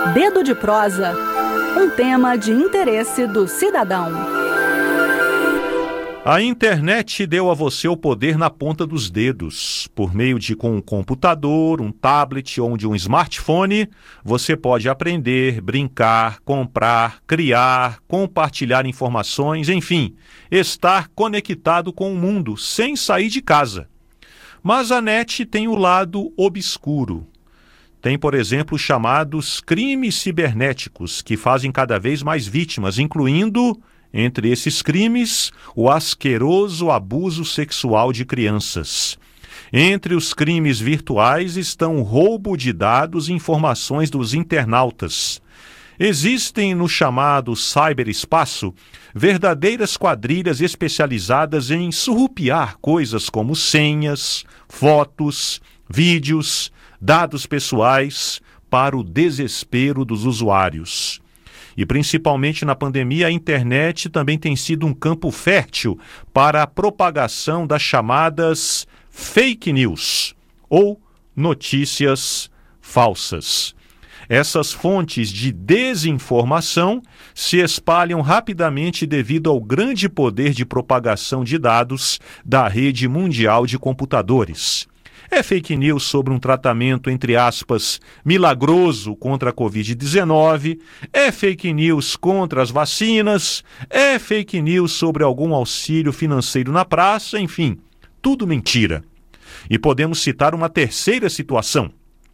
Dedo de prosa, um tema de interesse do cidadão. A internet deu a você o poder na ponta dos dedos. Por meio de um computador, um tablet ou de um smartphone, você pode aprender, brincar, comprar, criar, compartilhar informações, enfim, estar conectado com o mundo sem sair de casa. Mas a net tem o lado obscuro. Tem, por exemplo, os chamados crimes cibernéticos, que fazem cada vez mais vítimas, incluindo, entre esses crimes, o asqueroso abuso sexual de crianças. Entre os crimes virtuais estão o roubo de dados e informações dos internautas. Existem no chamado cyberespaço verdadeiras quadrilhas especializadas em surrupiar coisas como senhas, fotos, vídeos, dados pessoais para o desespero dos usuários. E principalmente na pandemia, a internet também tem sido um campo fértil para a propagação das chamadas fake news ou notícias falsas. Essas fontes de desinformação se espalham rapidamente devido ao grande poder de propagação de dados da rede mundial de computadores. É fake news sobre um tratamento, entre aspas, milagroso contra a Covid-19, é fake news contra as vacinas, é fake news sobre algum auxílio financeiro na praça, enfim, tudo mentira. E podemos citar uma terceira situação.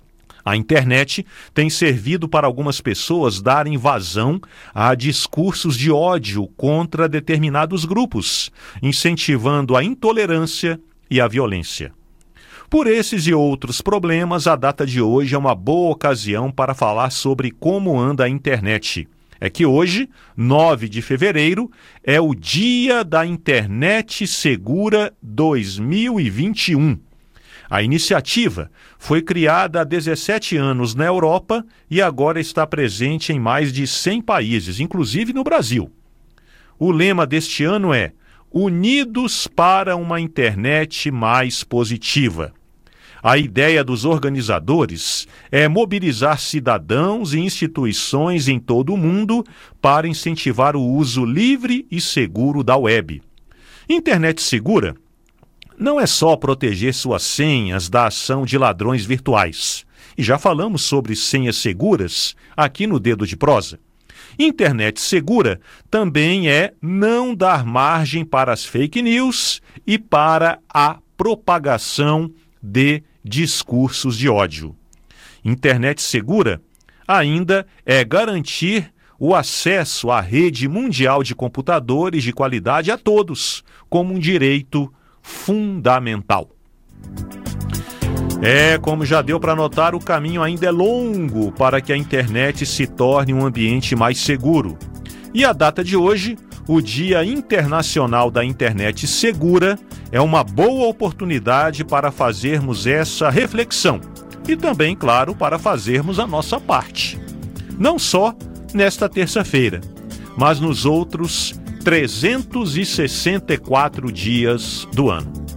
A internet tem servido para algumas pessoas darem vazão a discursos de ódio contra determinados grupos, incentivando a intolerância e a violência. Por esses e outros problemas, a data de hoje é uma boa ocasião para falar sobre como anda a internet. É que hoje, 9 de fevereiro, é o Dia da Internet Segura 2021. A iniciativa foi criada há 17 anos na Europa e agora está presente em mais de 100 países, inclusive no Brasil. O lema deste ano é Unidos para uma Internet mais positiva. A ideia dos organizadores é mobilizar cidadãos e instituições em todo o mundo para incentivar o uso livre e seguro da web. Internet segura não é só proteger suas senhas da ação de ladrões virtuais. E já falamos sobre senhas seguras aqui no Dedo de Prosa. Internet segura também é não dar margem para as fake news e para a propagação de discursos de ódio. Internet segura ainda é garantir o acesso à rede mundial de computadores de qualidade a todos, como um direito fundamental. Como já deu para notar, o caminho ainda é longo para que a internet se torne um ambiente mais seguro. E a data de hoje, o Dia Internacional da Internet Segura, é uma boa oportunidade para fazermos essa reflexão e também, claro, para fazermos a nossa parte. Não só nesta terça-feira, mas nos outros 364 dias do ano.